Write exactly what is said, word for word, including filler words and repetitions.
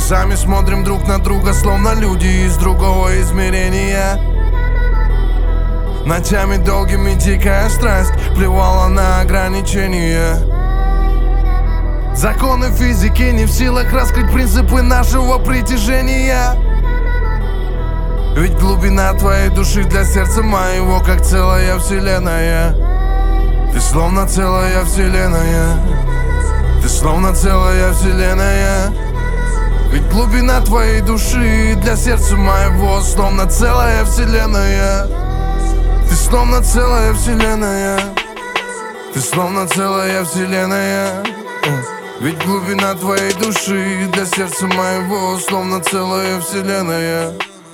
Глазами смотрим друг на друга, словно люди из другого измерения. Ночами долгими дикая страсть плевала на ограничения. Законы физики не в силах раскрыть принципы нашего притяжения. Ведь глубина твоей души для сердца моего как целая вселенная. Ты словно целая вселенная. Ты словно целая вселенная. Ведь глубина твоей души для сердца моего словно целая вселенная. Ты словно целая вселенная. Ты словно целая вселенная. Ведь глубина твоей души для сердца моего словно целая вселенная.